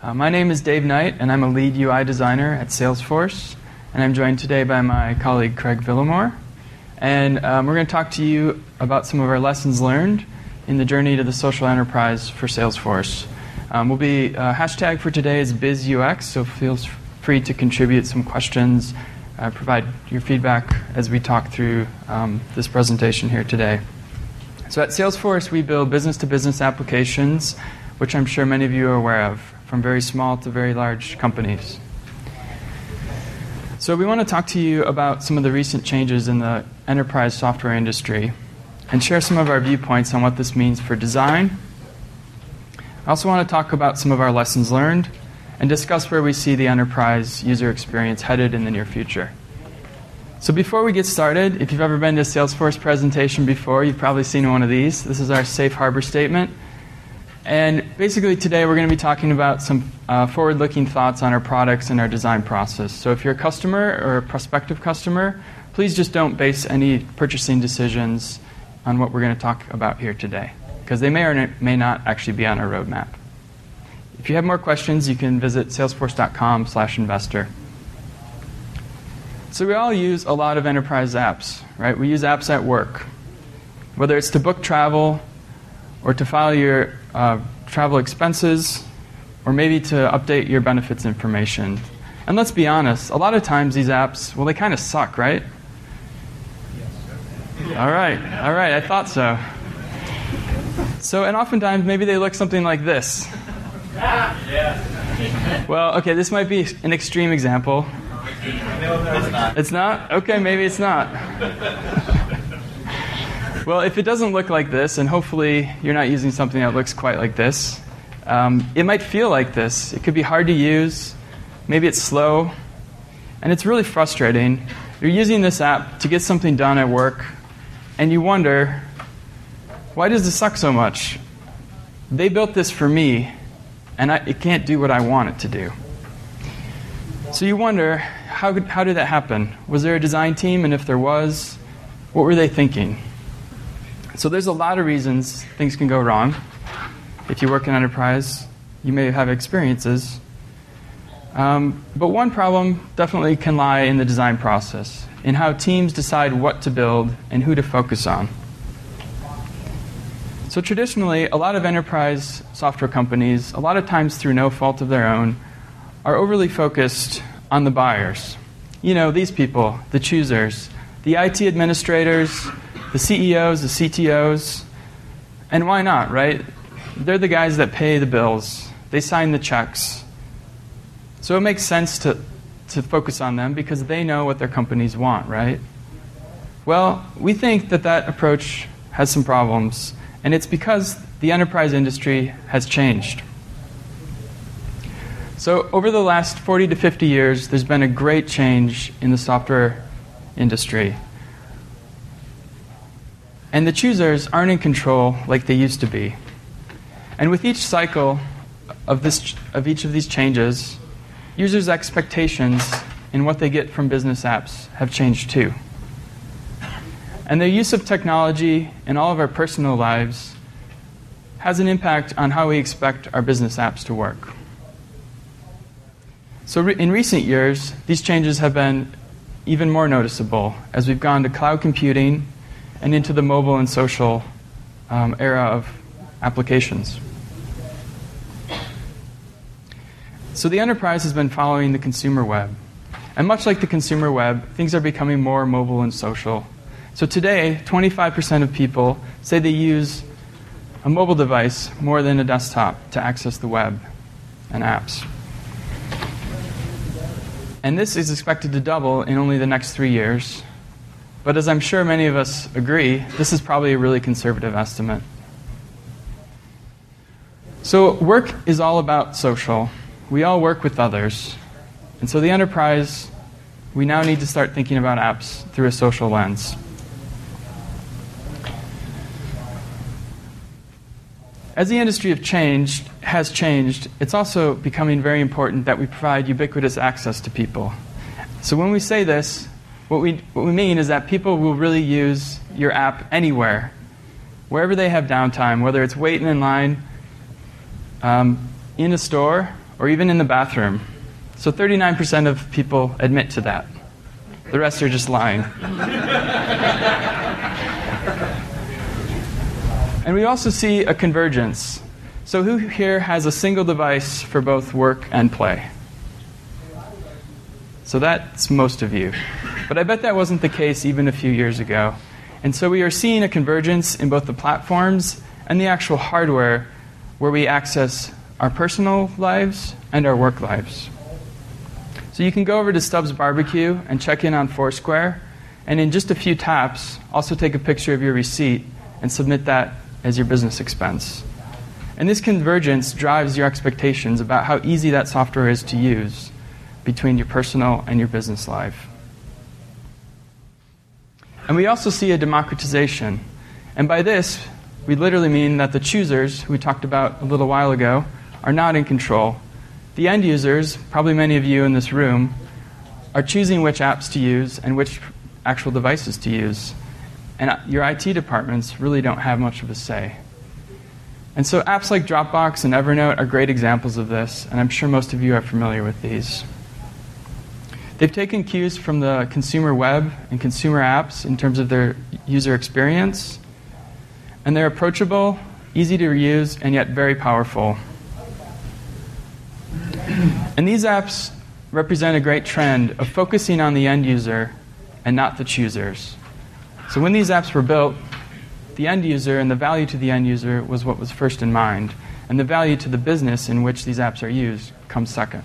My name is Dave Knight, and I'm a lead UI designer at Salesforce. And I'm joined today by my colleague Craig Villamore. And we're going to talk to you about some of our lessons learned in the journey to the social enterprise for Salesforce. Hashtag for today is BizUX, so feel free to contribute some questions, provide your feedback as we talk through this presentation here today. So at Salesforce, we build business-to-business applications, which I'm sure many of you are aware of, from very small to very large companies. So we want to talk to you about some of the recent changes in the enterprise software industry and share some of our viewpoints on what this means for design. I also want to talk about some of our lessons learned and discuss where we see the enterprise user experience headed in the near future. So before we get started, if you've ever been to a Salesforce presentation before, you've probably seen one of these. This is our safe harbor statement. And basically today we're going to be talking about some forward-looking thoughts on our products and our design process. So if you're a customer or a prospective customer, please just don't base any purchasing decisions on what we're going to talk about here today, because they may or may not actually be on our roadmap. If you have more questions, you can visit salesforce.com/investor. So we all use a lot of enterprise apps, right? We use apps at work, whether it's to book travel or to file your travel expenses, or maybe to update your benefits information. And let's be honest, a lot of times these apps, well, they kind of suck, right? All right, I thought so. So, and oftentimes maybe they look something like this. Well, okay, this might be an extreme example. It's not? Okay, maybe it's not. Well, if it doesn't look like this, and hopefully you're not using something that looks quite like this, it might feel like this. It could be hard to use. Maybe it's slow. And it's really frustrating. You're using this app to get something done at work, and you wonder, why does this suck so much? They built this for me, and it can't do what I want it to do. So you wonder, how did that happen? Was there a design team? And if there was, what were they thinking? So there's a lot of reasons things can go wrong. If you work in enterprise, you may have experiences. But one problem definitely can lie in the design process, in how teams decide what to build and who to focus on. So traditionally, a lot of enterprise software companies, a lot of times through no fault of their own, are overly focused on the buyers. You know, these people, the choosers, the IT administrators, the CEOs, the CTOs, and why not, right? They're the guys that pay the bills. They sign the checks. So it makes sense to focus on them because they know what their companies want, right? Well, we think that approach has some problems, and it's because the enterprise industry has changed. So over the last 40 to 50 years, there's been a great change in the software industry. And the choosers aren't in control like they used to be. And with each cycle of each of these changes, users' expectations in what they get from business apps have changed too. And their use of technology in all of our personal lives has an impact on how we expect our business apps to work. So in recent years, these changes have been even more noticeable as we've gone to cloud computing and into the mobile and social era of applications. So the enterprise has been following the consumer web. And much like the consumer web, things are becoming more mobile and social. So today, 25% of people say they use a mobile device more than a desktop to access the web and apps. And this is expected to double in only the next 3 years. But as I'm sure many of us agree, this is probably a really conservative estimate. So work is all about social. We all work with others. And so the enterprise, we now need to start thinking about apps through a social lens. As the industry has changed, it's also becoming very important that we provide ubiquitous access to people. So when we say this, what we mean is that people will really use your app anywhere, wherever they have downtime, whether it's waiting in line in a store or even in the bathroom. So 39% of people admit to that. The rest are just lying. And we also see a convergence. So who here has a single device for both work and play? So that's most of you. But I bet that wasn't the case even a few years ago. And so we are seeing a convergence in both the platforms and the actual hardware where we access our personal lives and our work lives. So you can go over to Stubbs Barbecue and check in on Foursquare, and in just a few taps, also take a picture of your receipt and submit that as your business expense. And this convergence drives your expectations about how easy that software is to use between your personal and your business life. And we also see a democratization. And by this, we literally mean that the choosers, who we talked about a little while ago, are not in control. The end users, probably many of you in this room, are choosing which apps to use and which actual devices to use. And your IT departments really don't have much of a say. And so apps like Dropbox and Evernote are great examples of this, and I'm sure most of you are familiar with these. They've taken cues from the consumer web and consumer apps in terms of their user experience, and they're approachable, easy to use, and yet very powerful. And these apps represent a great trend of focusing on the end user and not the choosers. So when these apps were built, the end user and the value to the end user was what was first in mind, and the value to the business in which these apps are used comes second.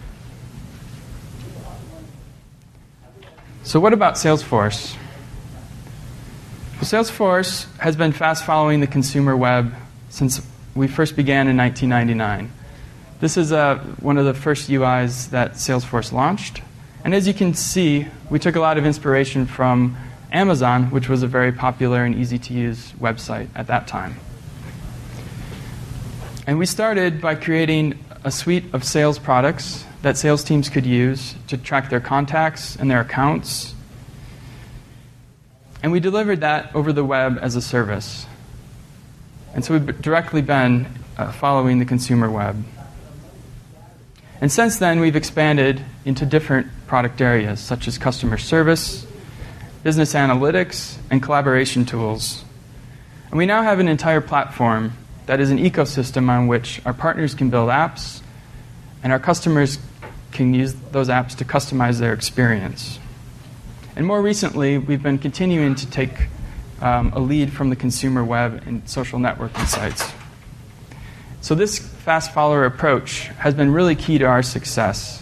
So what about Salesforce? Well, Salesforce has been fast following the consumer web since we first began in 1999. This is one of the first UIs that Salesforce launched. And as you can see, we took a lot of inspiration from Amazon, which was a very popular and easy-to-use website at that time. And we started by creating a suite of sales products that sales teams could use to track their contacts and their accounts. And we delivered that over the web as a service. And so we've directly been following the consumer web. And since then, we've expanded into different product areas, such as customer service, business analytics, and collaboration tools. And we now have an entire platform that is an ecosystem on which our partners can build apps, and our customers can use those apps to customize their experience. And more recently, we've been continuing to take a lead from the consumer web and social networking sites. So this fast follower approach has been really key to our success.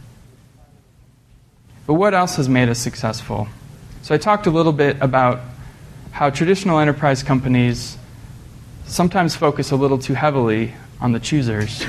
But what else has made us successful? So I talked a little bit about how traditional enterprise companies sometimes focus a little too heavily on the choosers.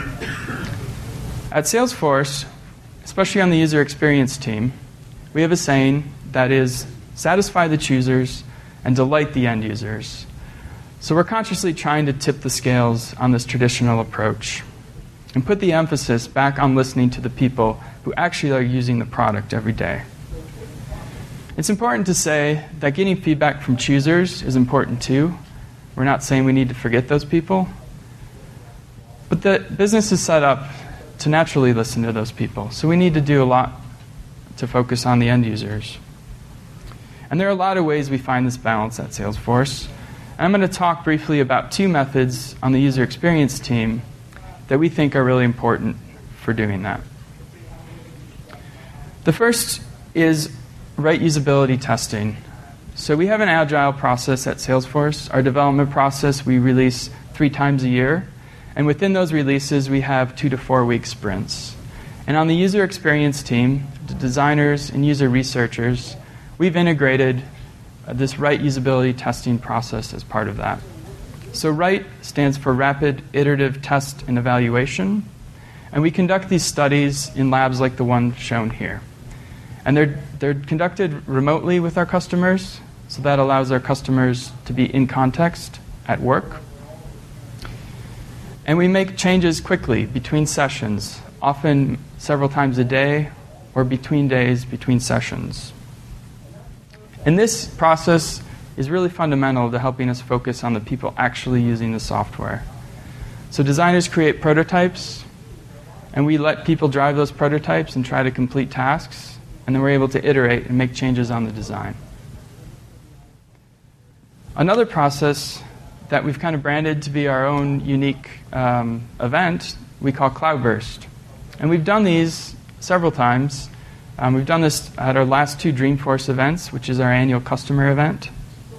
At Salesforce, especially on the user experience team, we have a saying that is, satisfy the choosers and delight the end users. So we're consciously trying to tip the scales on this traditional approach and put the emphasis back on listening to the people who actually are using the product every day. It's important to say that getting feedback from choosers is important too. We're not saying we need to forget those people. But the business is set up to naturally listen to those people. So we need to do a lot to focus on the end users. And there are a lot of ways we find this balance at Salesforce. And I'm going to talk briefly about two methods on the user experience team that we think are really important for doing that. The first is right usability testing. So we have an agile process at Salesforce. Our development process we release 3 times a year. And within those releases, we have 2 to 4 week sprints. And on the user experience team, the designers and user researchers, we've integrated this right usability testing process as part of that. So RIGHT stands for Rapid Iterative Test and Evaluation. And we conduct these studies in labs like the one shown here. And they're conducted remotely with our customers, so that allows our customers to be in context at work. And we make changes quickly between sessions, often several times a day or between days, between sessions. And this process is really fundamental to helping us focus on the people actually using the software. So designers create prototypes, And we let people drive those prototypes and try to complete tasks, and then we're able to iterate and make changes on the design. Another process that we've kind of branded to be our own unique event, we call Cloudburst. And we've done these several times. We've done this at our last 2 Dreamforce events, which is our annual customer event.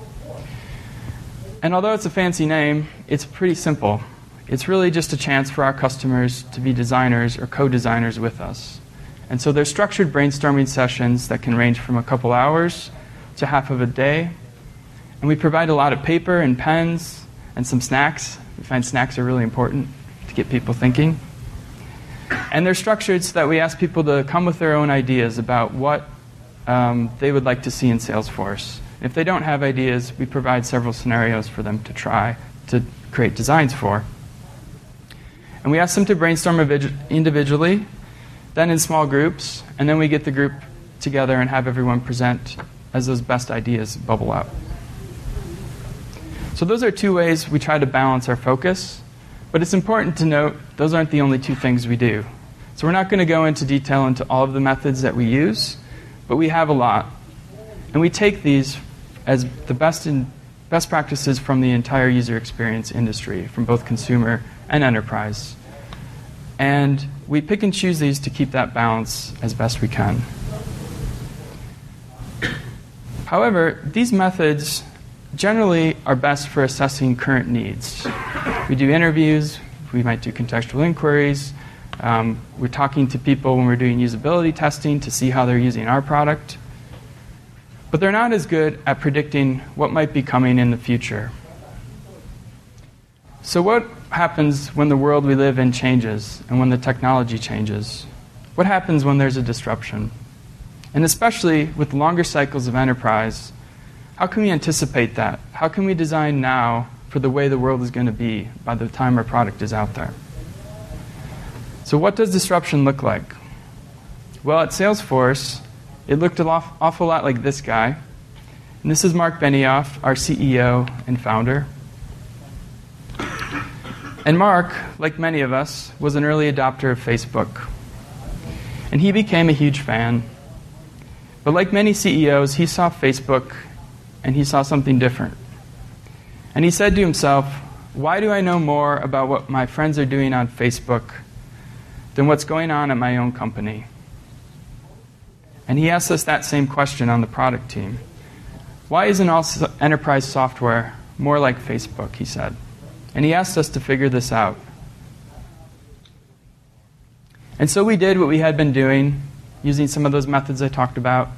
And although it's a fancy name, it's pretty simple. It's really just a chance for our customers to be designers or co-designers with us. And so they're structured brainstorming sessions that can range from a couple hours to half of a day. And we provide a lot of paper and pens and some snacks. We find snacks are really important to get people thinking. And they're structured so that we ask people to come with their own ideas about what they would like to see in Salesforce. If they don't have ideas, we provide several scenarios for them to try to create designs for. And we ask them to brainstorm individually, then in small groups, and then we get the group together and have everyone present as those best ideas bubble up. So those are 2 ways we try to balance our focus. But it's important to note those aren't the only 2 things we do. So we're not going to go into detail into all of the methods that we use, but we have a lot. And we take these as the best practices from the entire user experience industry, from both consumer and enterprise. And we pick and choose these to keep that balance as best we can. However, these methods generally are best for assessing current needs. We do interviews, we might do contextual inquiries, we're talking to people when we're doing usability testing to see how they're using our product. But they're not as good at predicting what might be coming in the future. So what happens when the world we live in changes and when the technology changes? What happens when there's a disruption? And especially with longer cycles of enterprise, how can we anticipate that? How can we design now for the way the world is going to be by the time our product is out there? So what does disruption look like? Well, at Salesforce, it looked an awful lot like this guy. And this is Mark Benioff, our CEO and founder. And Mark, like many of us, was an early adopter of Facebook. And he became a huge fan. But like many CEOs, he saw Facebook and he saw something different. And he said to himself, why do I know more about what my friends are doing on Facebook than what's going on at my own company? And he asked us that same question on the product team. Why isn't all enterprise software more like Facebook, he said. And he asked us to figure this out. And so we did what we had been doing, using some of those methods I talked about.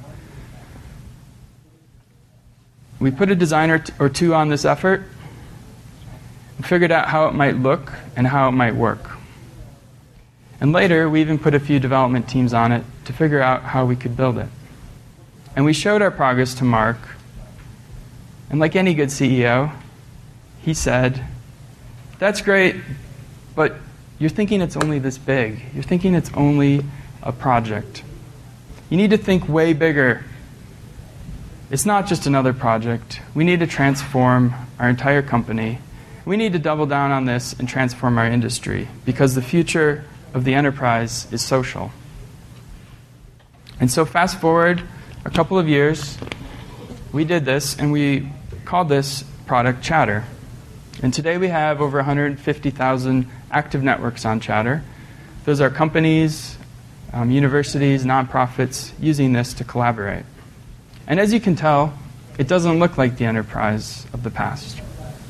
We put a designer or 2 on this effort and figured out how it might look and how it might work. And later, we even put a few development teams on it to figure out how we could build it. And we showed our progress to Mark. And like any good CEO, he said, that's great, but you're thinking it's only this big. You're thinking it's only a project. You need to think way bigger. It's not just another project. We need to transform our entire company. We need to double down on this and transform our industry because the future of the enterprise is social. And so fast forward a couple of years, we did this and we called this product Chatter. And today we have over 150,000 active networks on Chatter. Those are companies, universities, nonprofits using this to collaborate. And as you can tell, it doesn't look like the enterprise of the past.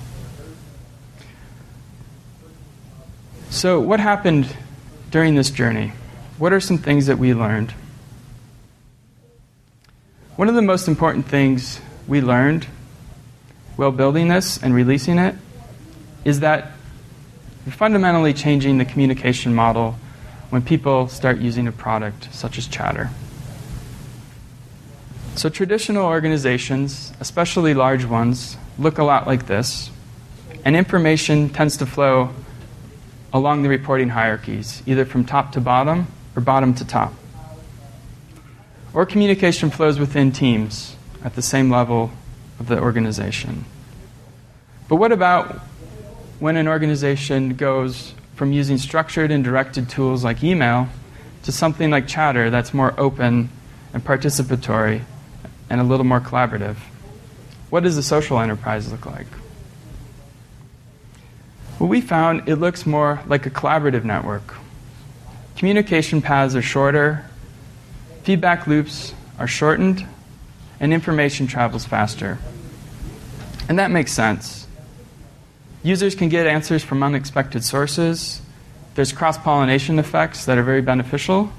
So what happened during this journey? What are some things that we learned? One of the most important things we learned while building this and releasing it is that we're fundamentally changing the communication model when people start using a product such as Chatter. So traditional organizations, especially large ones, look a lot like this, and information tends to flow along the reporting hierarchies, either from top to bottom or bottom to top. Or communication flows within teams at the same level of the organization. But what about when an organization goes from using structured and directed tools like email to something like Chatter that's more open and participatory and a little more collaborative. What does a social enterprise look like? Well, we found it looks more like a collaborative network. Communication paths are shorter, feedback loops are shortened, and information travels faster. And that makes sense. Users can get answers from unexpected sources. There's cross-pollination effects that are very beneficial.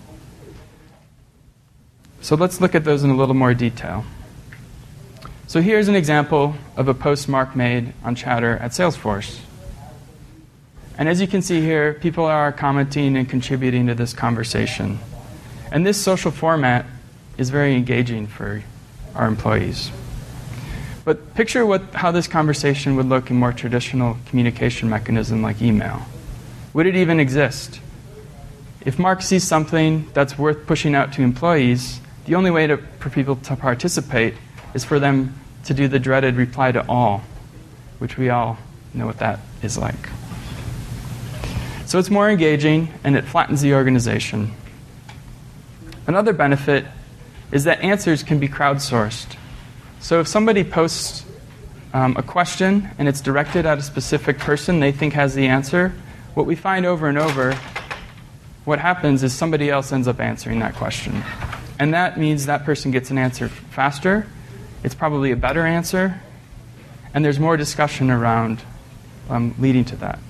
So let's look at those in a little more detail. So here's an example of a post Mark made on Chatter at Salesforce. And as you can see here, people are commenting and contributing to this conversation. And this social format is very engaging for our employees. But picture how this conversation would look in more traditional communication mechanism like email. Would it even exist? If Mark sees something that's worth pushing out to employees, the only way for people to participate is for them to do the dreaded reply to all, which we all know what that is like. So it's more engaging, and it flattens the organization. Another benefit is that answers can be crowdsourced. So if somebody posts a question and it's directed at a specific person they think has the answer, what we find over and over, what happens is somebody else ends up answering that question. And that means that person gets an answer faster, it's probably a better answer, and there's more discussion around leading to that.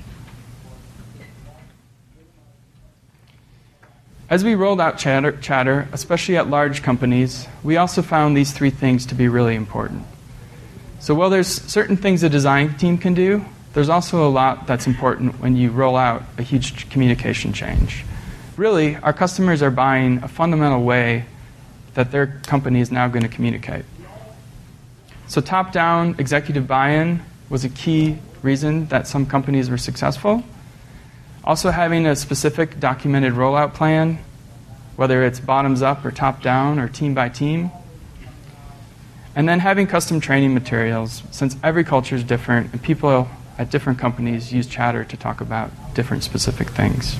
As we rolled out Chatter, especially at large companies, we also found these three things to be really important. So while there's certain things a design team can do, there's also a lot that's important when you roll out a huge communication change. Really, our customers are buying a fundamental way that their company is now going to communicate. So top-down executive buy-in was a key reason that some companies were successful. Also having a specific documented rollout plan, whether it's bottoms-up or top-down or team by team. And then having custom training materials, since every culture is different and people at different companies use Chatter to talk about different specific things.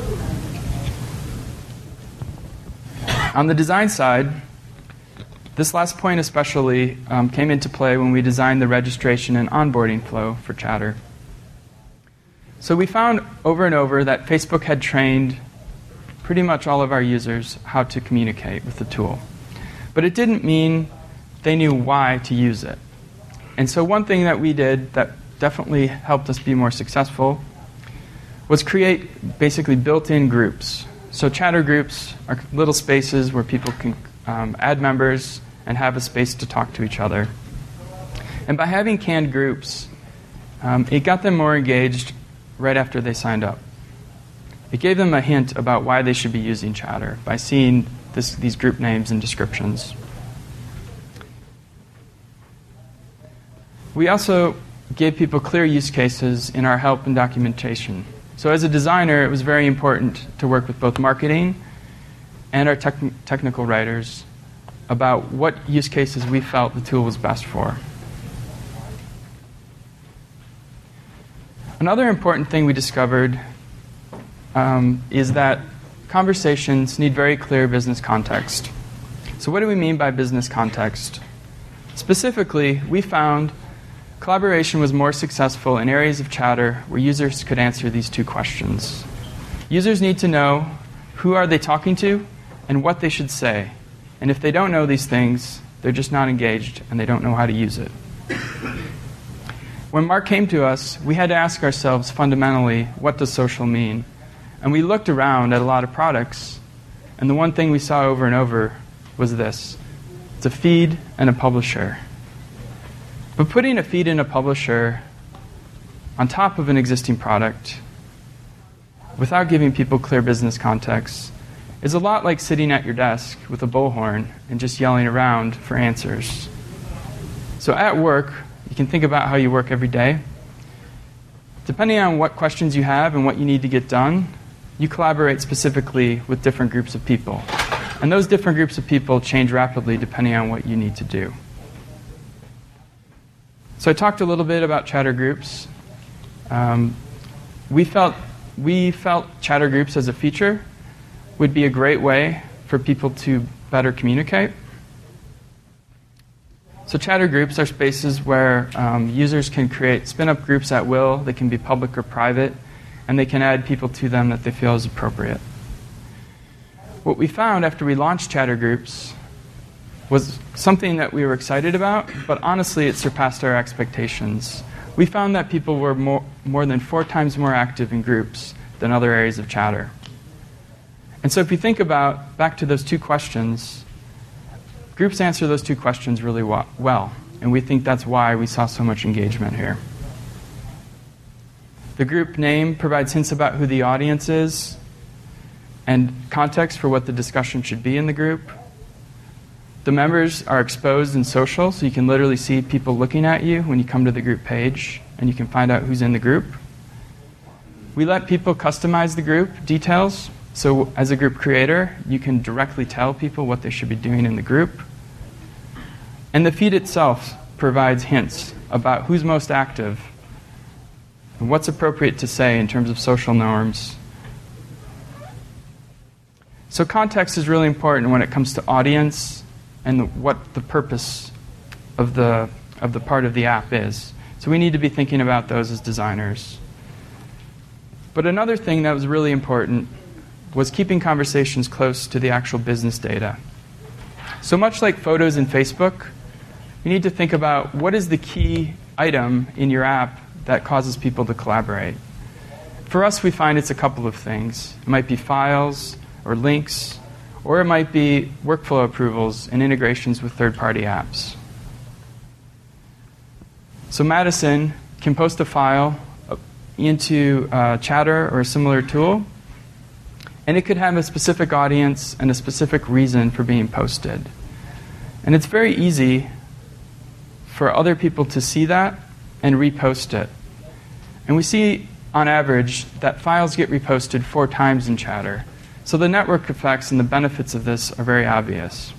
On the design side, this last point especially came into play when we designed the registration and onboarding flow for Chatter. So we found over and over that Facebook had trained pretty much all of our users how to communicate with the tool. But it didn't mean they knew why to use it. And so one thing that we did that definitely helped us be more successful was create basically built-in groups. So Chatter groups are little spaces where people can add members and have a space to talk to each other. And by having canned groups, it got them more engaged right after they signed up. It gave them a hint about why they should be using Chatter by seeing these group names and descriptions. We also gave people clear use cases in our help and documentation. So as a designer, it was very important to work with both marketing and our technical writers about what use cases we felt the tool was best for. Another important thing we discovered is that conversations need very clear business context. So what do we mean by business context? Specifically, we found collaboration was more successful in areas of Chatter where users could answer these two questions. Users need to know who are they talking to and what they should say. And if they don't know these things, they're just not engaged and they don't know how to use it. When Mark came to us, we had to ask ourselves fundamentally, what does social mean? And we looked around at a lot of products, and the one thing we saw over and over was this. It's a feed and a publisher. But putting a feed and a publisher on top of an existing product without giving people clear business context is a lot like sitting at your desk with a bullhorn and just yelling around for answers. So at work, you can think about how you work every day. Depending on what questions you have and what you need to get done, you collaborate specifically with different groups of people. And those different groups of people change rapidly depending on what you need to do. So I talked a little bit about Chatter groups. We felt we felt chatter groups as a feature would be a great way for people to better communicate. So chatter groups are spaces where users can create spin-up groups at will. They can be public or private, and they can add people to them that they feel is appropriate. What we found after we launched chatter groups was something that we were excited about, but honestly it surpassed our expectations. We found that people were more than 4 times more active in groups than other areas of chatter. And so if you think about, back to those 2 questions, groups answer those 2 questions really well, and we think that's why we saw so much engagement here. The group name provides hints about who the audience is and context for what the discussion should be in the group. The members are exposed in social, so you can literally see people looking at you when you come to the group page, and you can find out who's in the group. We let people customize the group details, so as a group creator, you can directly tell people what they should be doing in the group. And the feed itself provides hints about who's most active and what's appropriate to say in terms of social norms. So context is really important when it comes to audience and what the purpose of the part of the app is. So we need to be thinking about those as designers. But another thing that was really important was keeping conversations close to the actual business data. So much like photos in Facebook, you need to think about what is the key item in your app that causes people to collaborate. For us, we find it's a couple of things. It might be files or links, or it might be workflow approvals and integrations with third-party apps. So Madison can post a file into Chatter or a similar tool, and it could have a specific audience and a specific reason for being posted. And it's very easy for other people to see that and repost it. And we see, on average, that files get reposted 4 times in Chatter. So the network effects and the benefits of this are very obvious.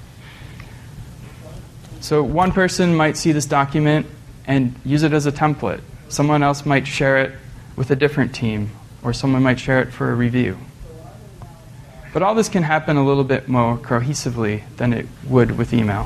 So one person might see this document and use it as a template. Someone else might share it with a different team, or someone might share it for a review. But all this can happen a little bit more cohesively than it would with email.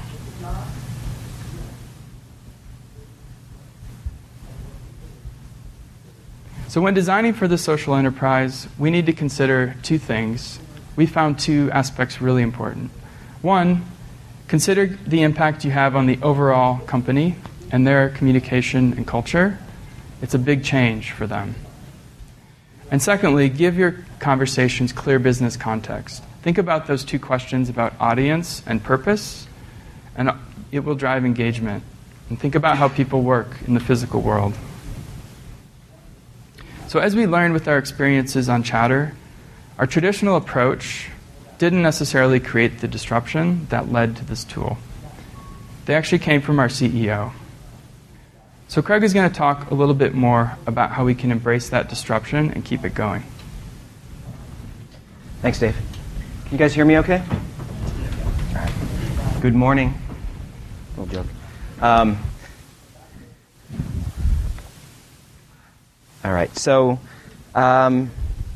So when designing for the social enterprise, we need to consider 2 things. We found 2 aspects really important. One, consider the impact you have on the overall company and their communication and culture. It's a big change for them. And secondly, give your conversations clear business context. Think about those 2 questions about audience and purpose, and it will drive engagement. And think about how people work in the physical world. So as we learned with our experiences on Chatter, our traditional approach didn't necessarily create the disruption that led to this tool. They actually came from our CEO. So Craig is going to talk a little bit more about how we can embrace that disruption and keep it going. Thanks, Dave. Can you guys hear me okay? All right. Good morning. Little joke. All right. So when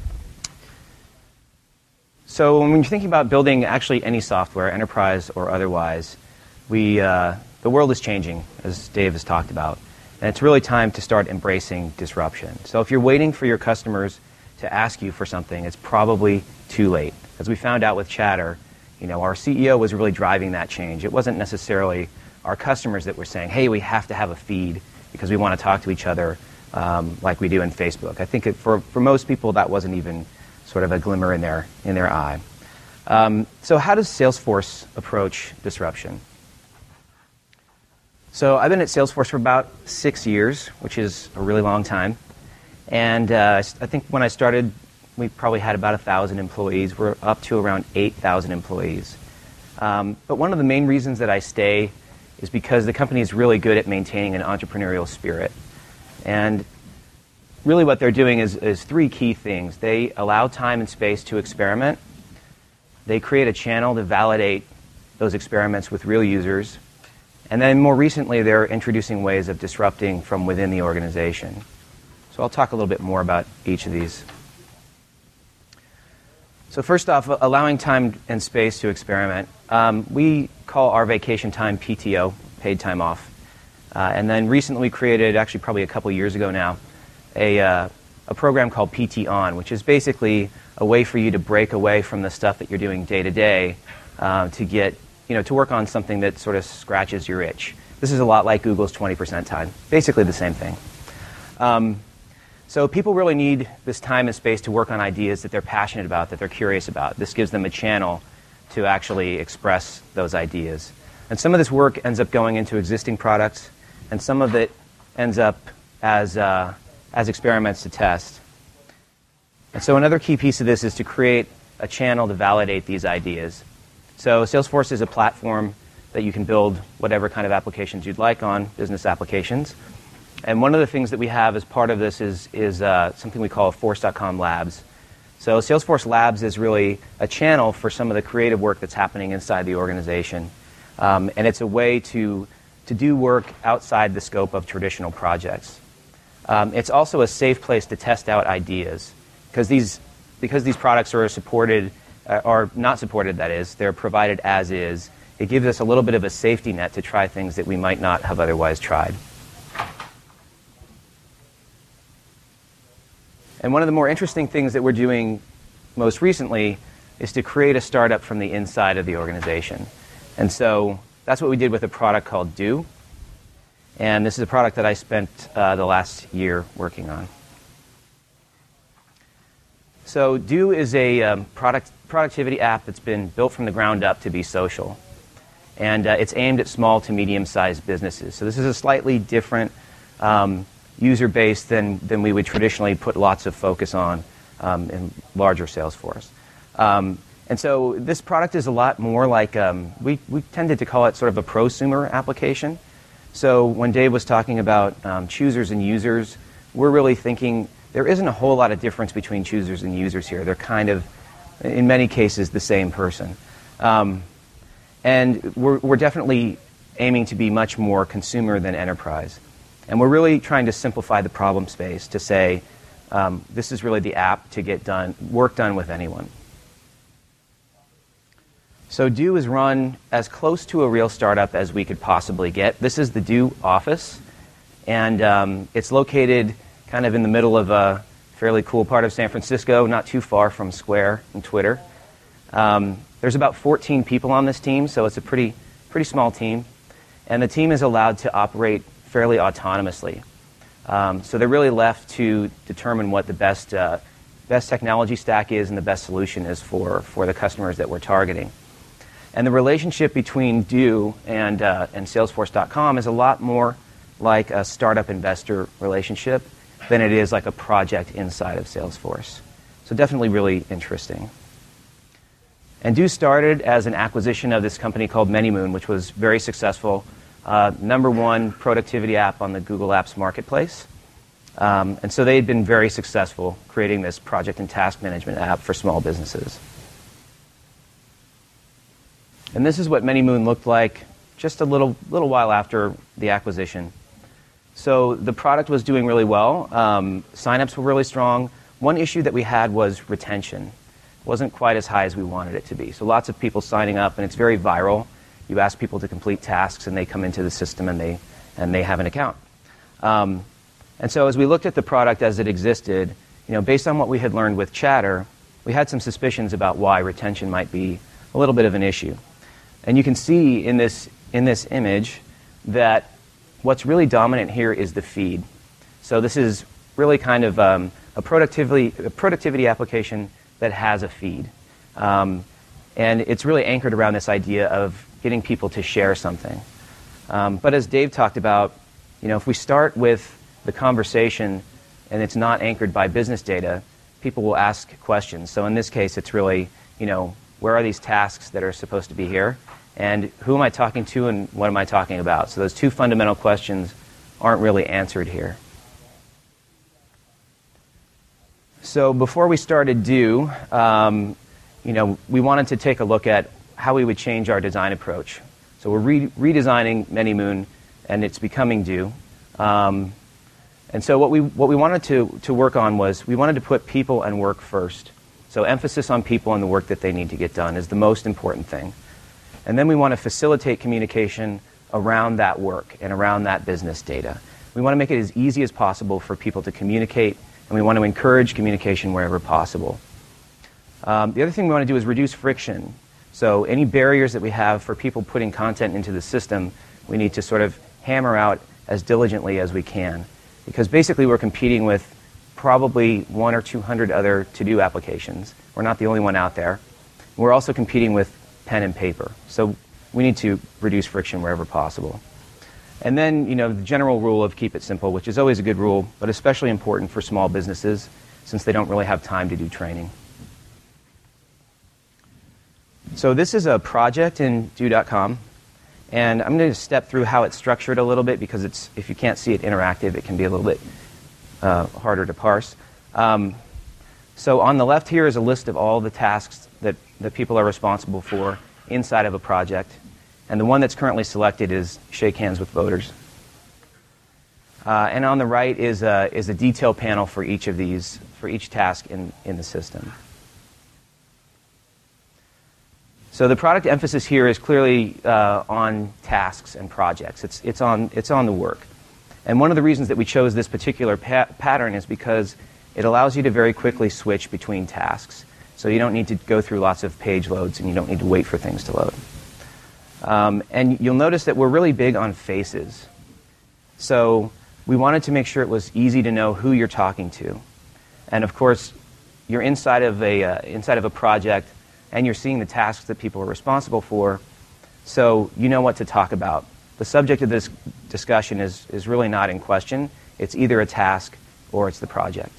you're thinking about building actually any software, enterprise or otherwise, the world is changing, as Dave has talked about. And it's really time to start embracing disruption. So if you're waiting for your customers to ask you for something, it's probably too late. As we found out with Chatter, our CEO was really driving that change. It wasn't necessarily our customers that were saying, hey, we have to have a feed because we want to talk to each other like we do in Facebook. I think for most people that wasn't even sort of a glimmer in their eye. So how does Salesforce approach disruption? So I've been at Salesforce for about 6 years, which is a really long time. And I think when I started, we probably had about 1,000 employees. We're up to around 8,000 employees. But one of the main reasons that I stay is because the company is really good at maintaining an entrepreneurial spirit. And really what they're doing is 3 key things. They allow time and space to experiment. They create a channel to validate those experiments with real users. And then more recently, they're introducing ways of disrupting from within the organization. So I'll talk a little bit more about each of these. So first off, allowing time and space to experiment. We call our vacation time PTO, paid time off. And then recently we created, actually probably a couple years ago now, a program called PT On, which is basically a way for you to break away from the stuff that you're doing day to day to get, to work on something that sort of scratches your itch. This is a lot like Google's 20% time, basically the same thing. So people really need this time and space to work on ideas that they're passionate about, that they're curious about. This gives them a channel to actually express those ideas. And some of this work ends up going into existing products, and some of it ends up as experiments to test. And so another key piece of this is to create a channel to validate these ideas. So Salesforce is a platform that you can build whatever kind of applications you'd like on, business applications. And one of the things that we have as part of this is something we call Force.com Labs. So Salesforce Labs is really a channel for some of the creative work that's happening inside the organization. And it's a way to do work outside the scope of traditional projects. It's also a safe place to test out ideas. Because these products are supported, or not supported, that is, they're provided as is, it gives us a little bit of a safety net to try things that we might not have otherwise tried. And one of the more interesting things that we're doing most recently is to create a startup from the inside of the organization. And so that's what we did with a product called Do. And this is a product that I spent the last year working on. So Do is a productivity app that's been built from the ground up to be social. And it's aimed at small to medium-sized businesses. So this is a slightly different user base than we would traditionally put lots of focus on in larger Salesforce. And so this product is a lot more like, we tended to call it sort of a prosumer application. So when Dave was talking about choosers and users, we're really thinking there isn't a whole lot of difference between choosers and users here. They're kind of, in many cases, the same person. And we're definitely aiming to be much more consumer than enterprise. And we're really trying to simplify the problem space to say, this is really the app to get work done with anyone. So Do is run as close to a real startup as we could possibly get. This is the Do office, and it's located kind of in the middle of a fairly cool part of San Francisco, not too far from Square and Twitter. There's about 14 people on this team, so it's a pretty small team. And the team is allowed to operate fairly autonomously. So they're really left to determine what the best technology stack is and the best solution is for the customers that we're targeting. And the relationship between Do and Salesforce.com is a lot more like a startup investor relationship than it is like a project inside of Salesforce. So definitely really interesting. And Do started as an acquisition of this company called ManyMoon, which was very successful. #1 productivity app on the Google Apps Marketplace. And so they had been very successful creating this project and task management app for small businesses. And this is what ManyMoon looked like just a little while after the acquisition. So the product was doing really well. Signups were really strong. One issue that we had was retention. It wasn't quite as high as we wanted it to be. So lots of people signing up, and it's very viral. You ask people to complete tasks, and they come into the system, and they have an account. And so as we looked at the product as it existed, based on what we had learned with Chatter, we had some suspicions about why retention might be a little bit of an issue. And you can see in this image that what's really dominant here is the feed. So this is really kind of a productivity application that has a feed. And it's really anchored around this idea of getting people to share something. But as Dave talked about, if we start with the conversation and it's not anchored by business data, people will ask questions. So in this case, it's really, where are these tasks that are supposed to be here? And who am I talking to and what am I talking about? So those two fundamental questions aren't really answered here. So before we started Do, we wanted to take a look at how we would change our design approach. So we're redesigning ManyMoon, and it's becoming Do. And so what we wanted to work on was we wanted to put people and work first. So emphasis on people and the work that they need to get done is the most important thing. And then we want to facilitate communication around that work and around that business data. We want to make it as easy as possible for people to communicate, and we want to encourage communication wherever possible. The other thing we want to do is reduce friction. So any barriers that we have for people putting content into the system, we need to sort of hammer out as diligently as we can. Because basically we're competing with probably 100 or 200 other to-do applications. We're not the only one out there. We're also competing with pen and paper. So we need to reduce friction wherever possible. And then, the general rule of keep it simple, which is always a good rule, but especially important for small businesses since they don't really have time to do training. So this is a project in do.com, and I'm going to step through how it's structured a little bit because if you can't see it interactive, it can be a little bit harder to parse. So on the left here is a list of all the tasks that people are responsible for inside of a project. And the one that's currently selected is shake hands with voters. And on the right is a detail panel for each of these, for each task in the system. So the product emphasis here is clearly on tasks and projects. It's on the work. And one of the reasons that we chose this particular pattern is because it allows you to very quickly switch between tasks. So you don't need to go through lots of page loads, and you don't need to wait for things to load. And you'll notice that we're really big on faces. So we wanted to make sure it was easy to know who you're talking to. And of course, you're inside of a project, and you're seeing the tasks that people are responsible for, so you know what to talk about. The subject of this discussion is really not in question. It's either a task or it's the project.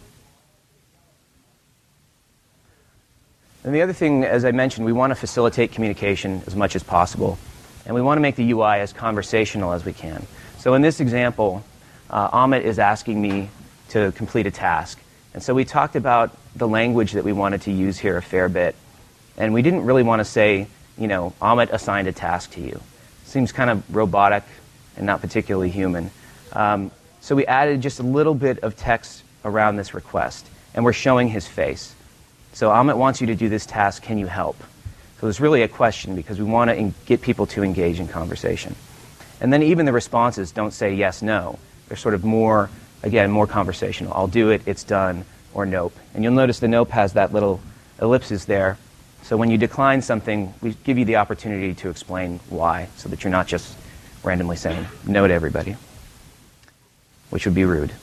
And the other thing, as I mentioned, we want to facilitate communication as much as possible. And we want to make the UI as conversational as we can. So in this example, Amit is asking me to complete a task. And so we talked about the language that we wanted to use here a fair bit. And we didn't really want to say, Amit assigned a task to you. Seems kind of robotic and not particularly human. So we added just a little bit of text around this request. And we're showing his face. So Amit wants you to do this task, can you help? So it's really a question because we want to get people to engage in conversation. And then even the responses don't say yes, no. They're sort of more conversational. I'll do it, it's done, or nope. And you'll notice the nope has that little ellipses there. So when you decline something, we give you the opportunity to explain why so that you're not just randomly saying no to everybody, which would be rude.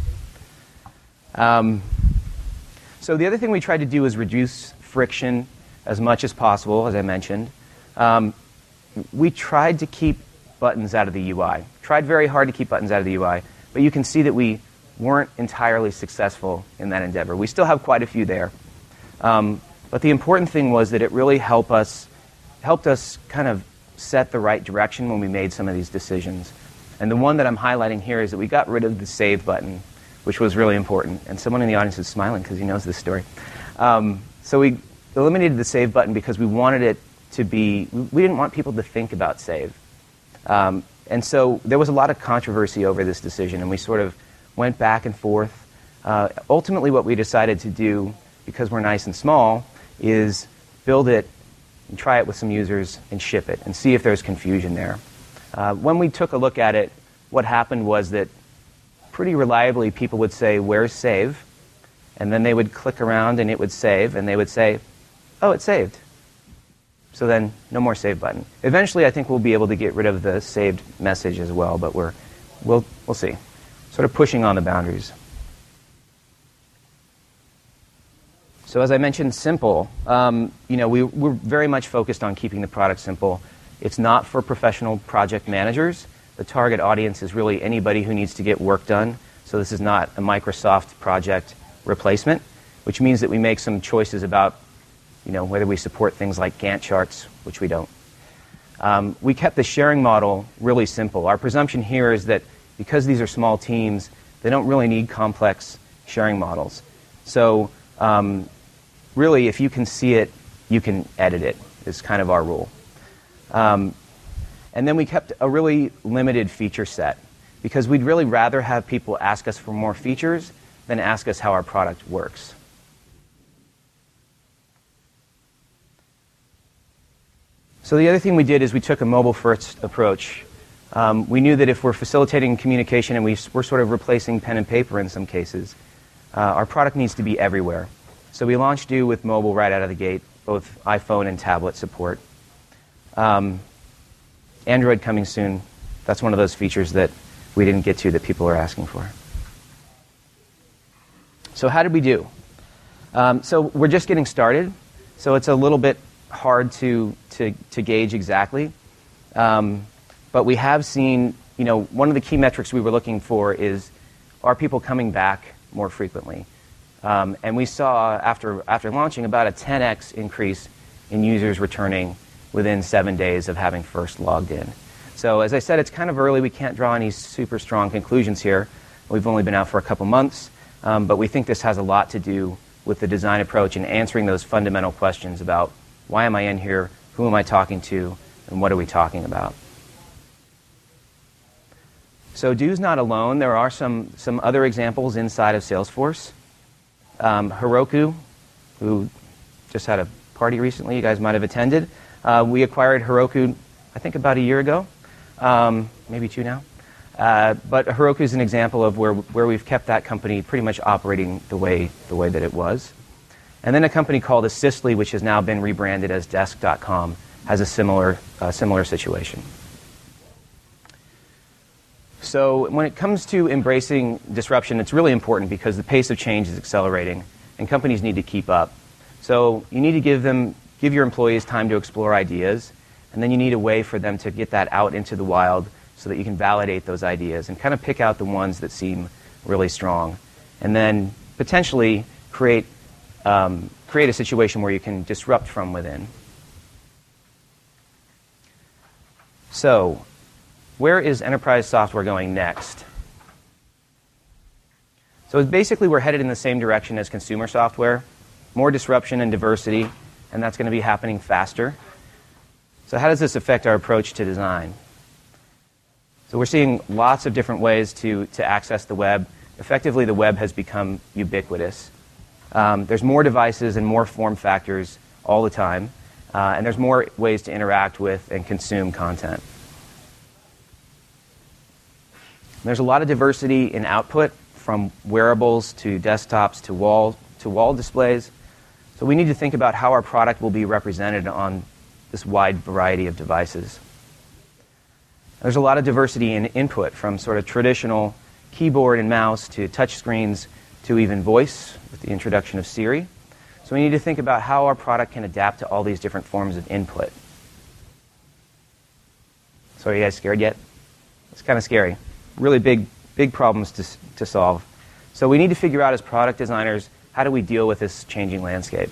So the other thing we tried to do is reduce friction as much as possible, as I mentioned. We tried to keep buttons out of the UI. Tried very hard to keep buttons out of the UI, but you can see that we weren't entirely successful in that endeavor. We still have quite a few there. But the important thing was that it really helped us kind of set the right direction when we made some of these decisions. And the one that I'm highlighting here is that we got rid of the save button, which was really important. And someone in the audience is smiling because he knows this story. So we eliminated the save button because we wanted it to be, we didn't want people to think about save. And so there was a lot of controversy over this decision, and we sort of went back and forth. Ultimately, what we decided to do, because we're nice and small, is build it and try it with some users and ship it and see if there's confusion there. When we took a look at it, what happened was that pretty reliably people would say, where's save? And then they would click around and it would save, and they would say, oh, it saved. So then no more save button. Eventually I think we'll be able to get rid of the saved message as well, but we'll see. Sort of pushing on the boundaries. So as I mentioned, simple. We're very much focused on keeping the product simple. It's not for professional project managers. The target audience is really anybody who needs to get work done. So this is not a Microsoft project replacement, which means that we make some choices about whether we support things like Gantt charts, which we don't. We kept the sharing model really simple. Our presumption here is that because these are small teams, they don't really need complex sharing models. So really, if you can see it, you can edit it, is kind of our rule. And then we kept a really limited feature set because we'd really rather have people ask us for more features than ask us how our product works. So the other thing we did is we took a mobile-first approach. We knew that if we're facilitating communication and we're sort of replacing pen and paper in some cases, our product needs to be everywhere. So we launched Do with mobile right out of the gate, both iPhone and tablet support. Android coming soon. That's one of those features that we didn't get to that people are asking for. So how did we do? So we're just getting started, so it's a little bit hard to gauge exactly. But we have seen, one of the key metrics we were looking for is, are people coming back more frequently? And we saw, after launching, about a 10x increase in users returning within 7 days of having first logged in. So as I said, it's kind of early. We can't draw any super strong conclusions here. We've only been out for a couple months, but we think this has a lot to do with the design approach and answering those fundamental questions about why am I in here, who am I talking to, and what are we talking about? So Do's not alone. There are some other examples inside of Salesforce. Heroku, who just had a party recently, you guys might have attended. We acquired Heroku, I think about a year ago, maybe 2 now. But Heroku is an example of where we've kept that company pretty much operating the way that it was. And then a company called Assistly, which has now been rebranded as Desk.com, has a similar situation. So when it comes to embracing disruption, it's really important because the pace of change is accelerating, and companies need to keep up. So you need to give your employees time to explore ideas, and then you need a way for them to get that out into the wild so that you can validate those ideas and kind of pick out the ones that seem really strong, and then potentially create a situation where you can disrupt from within. So, where is enterprise software going next? So basically we're headed in the same direction as consumer software, more disruption and diversity, and that's going to be happening faster. So how does this affect our approach to design? So we're seeing lots of different ways to access the web. Effectively, the web has become ubiquitous. There's more devices and more form factors all the time, and there's more ways to interact with and consume content. There's a lot of diversity in output, from wearables to desktops to wall displays. So we need to think about how our product will be represented on this wide variety of devices. There's a lot of diversity in input, from sort of traditional keyboard and mouse to touch screens to even voice with the introduction of Siri. So we need to think about how our product can adapt to all these different forms of input. So are you guys scared yet? It's kind of scary. Really big problems to solve. So we need to figure out as product designers, how do we deal with this changing landscape?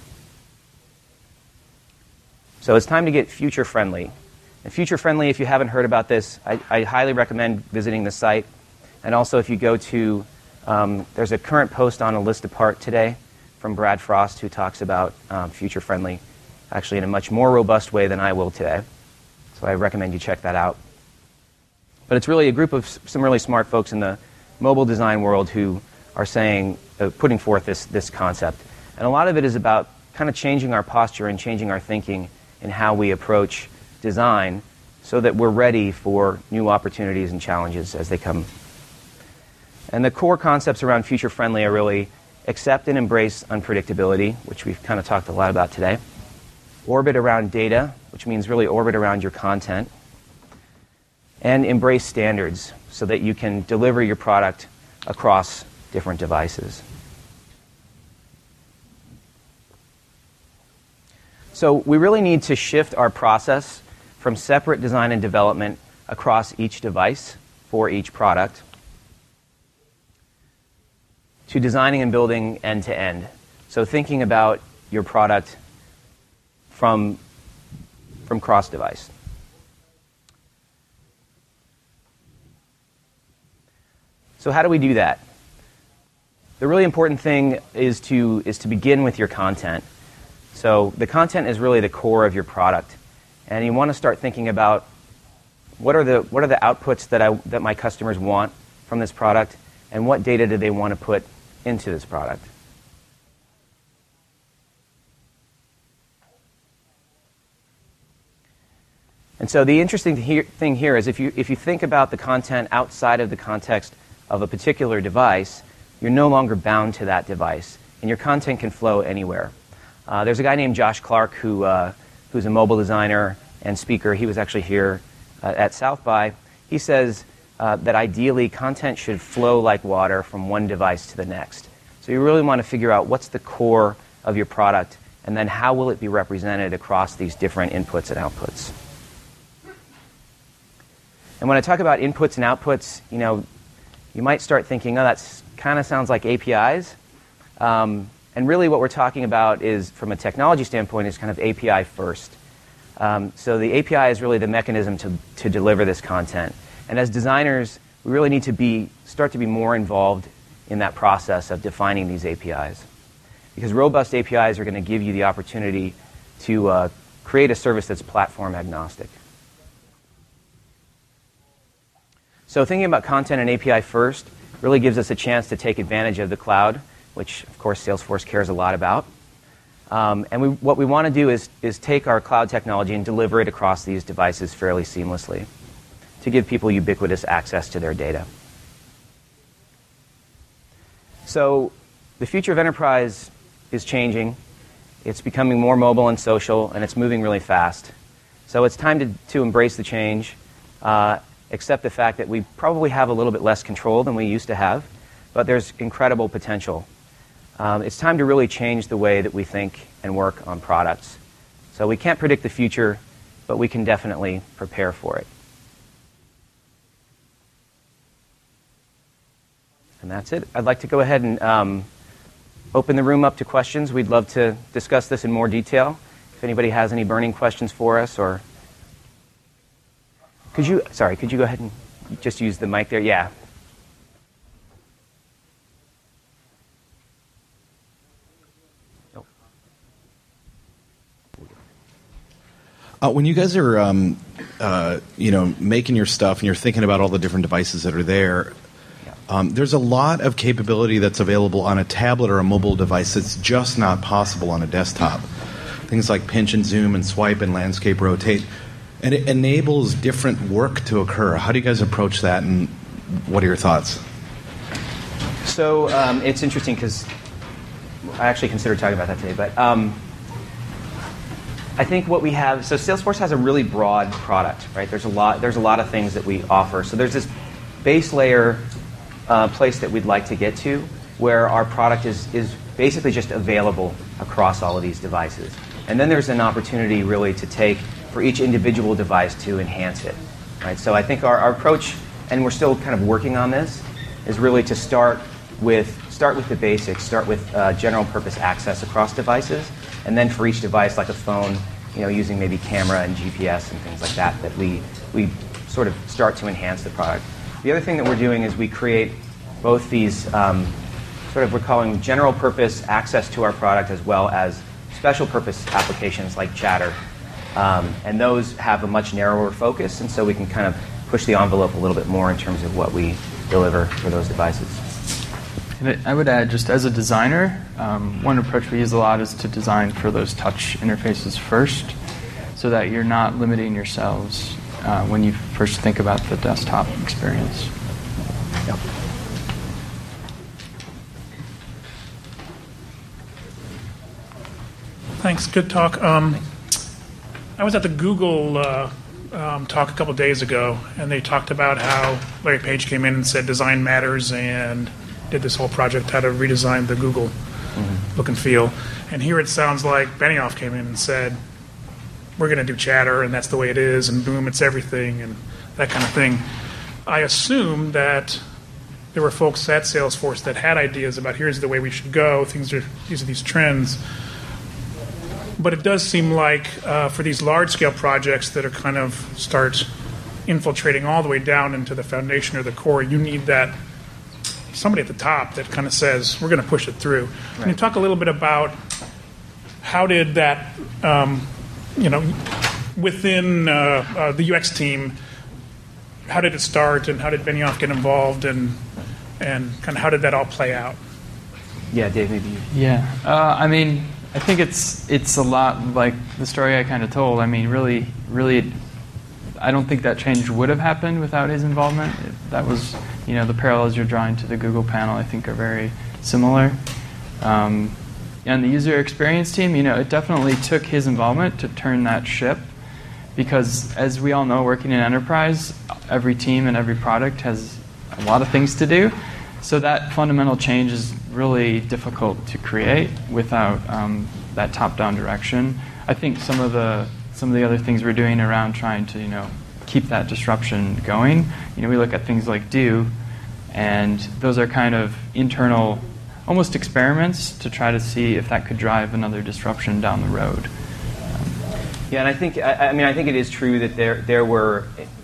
So it's time to get future-friendly. And future-friendly, if you haven't heard about this, I highly recommend visiting the site. And also if you go to, there's a current post on A List Apart today from Brad Frost who talks about future-friendly, actually in a much more robust way than I will today. So I recommend you check that out. But it's really a group of some really smart folks in the mobile design world who are saying, putting forth this concept. And a lot of it is about kind of changing our posture and changing our thinking in how we approach design so that we're ready for new opportunities and challenges as they come. And the core concepts around future-friendly are really accept and embrace unpredictability, which we've kind of talked a lot about today. Orbit around data, which means really orbit around your content. And embrace standards so that you can deliver your product across different devices. So we really need to shift our process from separate design and development across each device for each product to designing and building end-to-end. So thinking about your product from cross-device. So how do we do that? The really important thing is to begin with your content. So the content is really the core of your product, and you want to start thinking about what are the outputs that my customers want from this product, and what data do they want to put into this product. And so the interesting thing here is if you think about the content outside of the context of a particular device, you're no longer bound to that device, and your content can flow anywhere. There's a guy named Josh Clark who's a mobile designer and speaker. He was actually here at South by. He says that ideally content should flow like water from one device to the next. So you really want to figure out what's the core of your product, and then how will it be represented across these different inputs and outputs. And when I talk about inputs and outputs, you might start thinking, oh, that kind of sounds like APIs. And really what we're talking about is, from a technology standpoint, is kind of API first. So the API is really the mechanism to deliver this content. And as designers, we really need to start to be more involved in that process of defining these APIs. Because robust APIs are going to give you the opportunity to create a service that's platform agnostic. So thinking about content and API first really gives us a chance to take advantage of the cloud, which, of course, Salesforce cares a lot about. And what we want to do is take our cloud technology and deliver it across these devices fairly seamlessly to give people ubiquitous access to their data. So the future of enterprise is changing. It's becoming more mobile and social, and it's moving really fast. So it's time to embrace the change, accept the fact that we probably have a little bit less control than we used to have, but there's incredible potential. It's time to really change the way that we think and work on products. So we can't predict the future, but we can definitely prepare for it. And that's it. I'd like to go ahead and open the room up to questions. We'd love to discuss this in more detail. If anybody has any burning questions for us, or could you go ahead and just use the mic there? Yeah. When you guys are, making your stuff and you're thinking about all the different devices that are there, there's a lot of capability that's available on a tablet or a mobile device that's just not possible on a desktop. Things like pinch and zoom and swipe and landscape rotate. And it enables different work to occur. How do you guys approach that, and what are your thoughts? So it's interesting because I actually considered talking about that today. But I think what we have, so Salesforce has a really broad product, right? There's a lot of things that we offer. So there's this base layer place that we'd like to get to, where our product is basically just available across all of these devices. And then there's an opportunity really to take for each individual device to enhance it, right? So I think our approach, and we're still kind of working on this, is really to start with the basics, start with general purpose access across devices, and then for each device, like a phone, using maybe camera and GPS and things like that, that we sort of start to enhance the product. The other thing that we're doing is we create both these we're calling general purpose access to our product, as well as special purpose applications like Chatter. And those have a much narrower focus, and so we can kind of push the envelope a little bit more in terms of what we deliver for those devices. And I would add, just as a designer, one approach we use a lot is to design for those touch interfaces first, so that you're not limiting yourselves when you first think about the desktop experience. Yep. Thanks. Good talk. I was at the Google talk a couple days ago, and they talked about how Larry Page came in and said design matters, and did this whole project how to redesign the Google look and feel. And here it sounds like Benioff came in and said, we're going to do Chatter, and that's the way it is, and boom, it's everything, and that kind of thing. I assume that there were folks at Salesforce that had ideas about here's the way we should go, these are these trends. But it does seem like for these large-scale projects that are kind of start infiltrating all the way down into the foundation or the core, you need that somebody at the top that kind of says, we're going to push it through. Right. Can you talk a little bit about how did that, within the UX team, how did it start, and how did Benioff get involved, and kind of how did that all play out? Yeah, Dave, maybe you. Yeah, I think it's a lot like the story I kind of told. I mean, really I don't think that change would have happened without his involvement. That was, the parallels you're drawing to the Google panel, I think, are very similar. And the user experience team, it definitely took his involvement to turn that ship, because as we all know, working in enterprise, every team and every product has a lot of things to do. So that fundamental change is really difficult to create without that top-down direction. I think some of the other things we're doing around trying to keep that disruption going. We look at things like Do, and those are kind of internal, almost experiments to try to see if that could drive another disruption down the road. Yeah, and I think it is true that there were,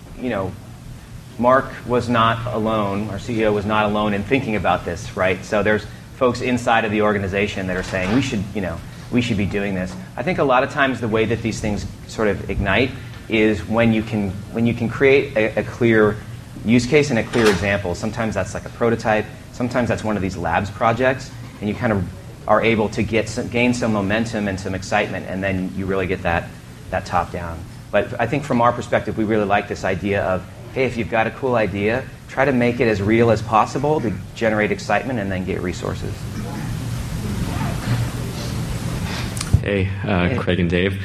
Mark was not alone, our CEO was not alone in thinking about this, right? So there's folks inside of the organization that are saying we should be doing this. I think a lot of times the way that these things sort of ignite is when you can create a clear use case and a clear example. Sometimes that's like a prototype. Sometimes that's one of these labs projects, and you kind of are able to gain some momentum and some excitement, and then you really get that top down. But I think from our perspective, we really like this idea of, hey, if you've got a cool idea, try to make it as real as possible to generate excitement and then get resources. Hey, Craig and Dave.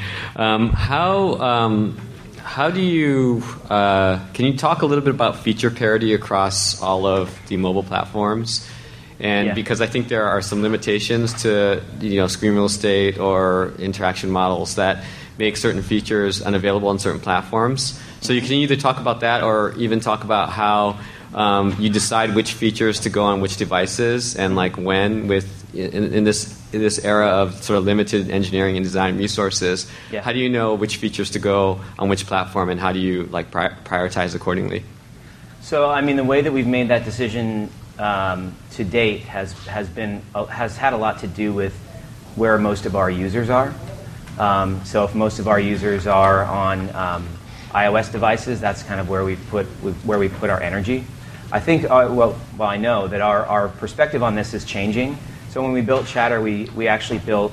How do you, can you talk a little bit about feature parity across all of the mobile platforms? And because I think there are some limitations to screen real estate or interaction models that make certain features unavailable on certain platforms. So you can either talk about that or even talk about how you decide which features to go on which devices and like when in this era of sort of limited engineering and design resources. Yeah. How do you know which features to go on which platform, and how do you prioritize accordingly? So the way that we've made that decision to date has had a lot to do with where most of our users are. So if most of our users are on iOS devices, that's kind of where we put our energy. I think, I know that our perspective on this is changing. So when we built Chatter, we actually built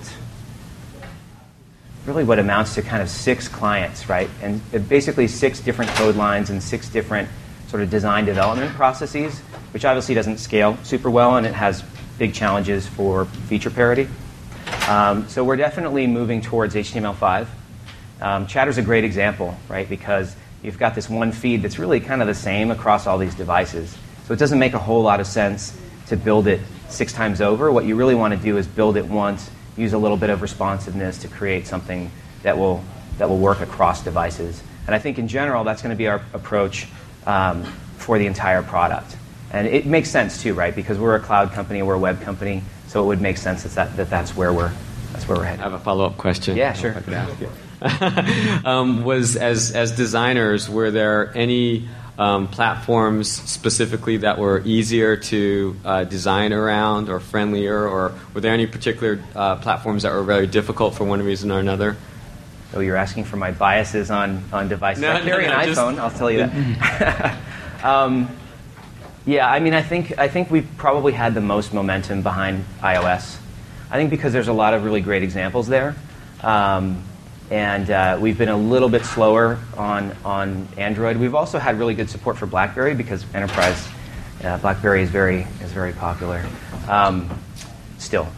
really what amounts to kind of 6 clients, right? And basically 6 different code lines and 6 different sort of design development processes, which obviously doesn't scale super well, and it has big challenges for feature parity. So we're definitely moving towards HTML5. Chatter's a great example, right? Because you've got this one feed that's really kind of the same across all these devices. So it doesn't make a whole lot of sense to build it 6 times over. What you really want to do is build it once, use a little bit of responsiveness to create something that will work across devices. And I think in general, that's going to be our approach for the entire product. And it makes sense too, right? Because we're a cloud company, we're a web company, so it would make sense that's where we're headed. I have a follow-up question. Yeah, sure. If I could ask you. Was as designers, were there any platforms specifically that were easier to design around or friendlier, or were there any particular platforms that were very difficult for one reason or another? Oh, you're asking for my biases on devices. I carry an iPhone, I'll tell you that. I think we've probably had the most momentum behind iOS. I think because there's a lot of really great examples there. And we've been a little bit slower on Android. We've also had really good support for BlackBerry because enterprise BlackBerry is very popular still.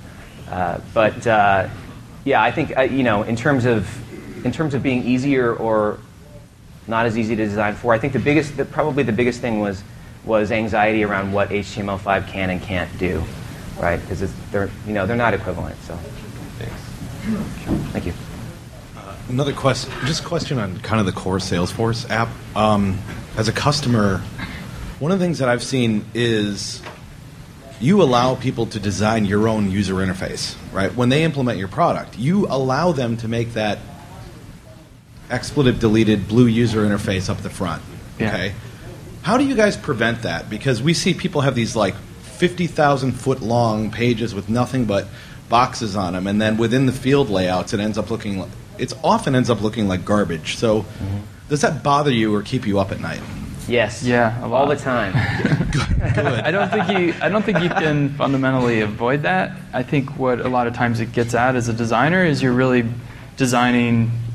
I think in terms of being easier or not as easy to design for, I think probably the biggest thing was anxiety around what HTML5 can and can't do, right? Because they're not equivalent. So, thanks. Thank you. Another question, just a question on kind of the core Salesforce app. As a customer, one of the things that I've seen is you allow people to design your own user interface, right? When they implement your product, you allow them to make that expletive deleted blue user interface up the front, okay? Yeah. How do you guys prevent that? Because we see people have these 50,000 foot long pages with nothing but boxes on them, and then within the field layouts, it often ends up looking like garbage. So, does that bother you or keep you up at night? Yes. Yeah, all the time. Good. I don't think you can fundamentally avoid that. I think what a lot of times it gets at as a designer is you're really designing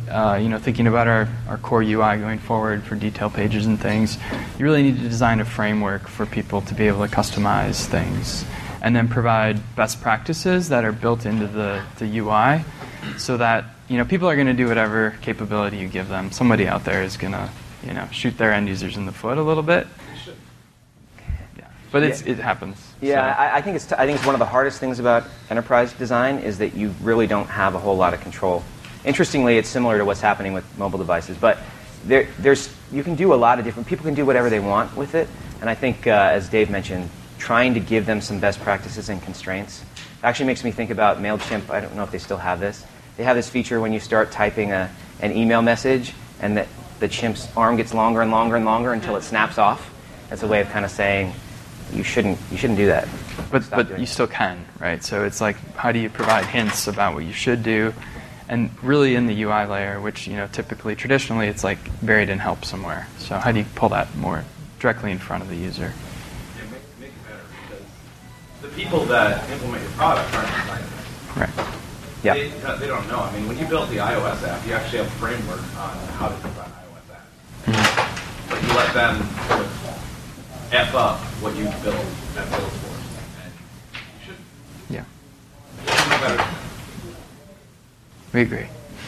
thinking about our core UI going forward for detail pages and things, you really need to design a framework for people to be able to customize things, and then provide best practices that are built into the UI, so that people are going to do whatever capability you give them. Somebody out there is going to shoot their end users in the foot a little bit. Yeah, but it happens. Yeah, so. I think it's one of the hardest things about enterprise design is that you really don't have a whole lot of control. Interestingly, it's similar to what's happening with mobile devices, but you can do a lot of different. People can do whatever they want with it, and I think, as Dave mentioned, trying to give them some best practices and constraints actually makes me think about MailChimp. I don't know if they still have this. They have this feature when you start typing an email message, and that the chimp's arm gets longer and longer and longer until it snaps off. That's a way of kind of saying you shouldn't do that. But you still can, right? So it's like, how do you provide hints about what you should do? And really in the UI layer, which traditionally it's like buried in help somewhere. So how do you pull that more directly in front of the user? Yeah, make it better, because the people that implement your product aren't designers. Right. Yeah. They don't know. I mean, when you built the iOS app, you actually have a framework on how to design iOS apps. Mm-hmm. But you let them sort of F up what you built at Salesforce. And you should. Yeah. You should know better. We agree.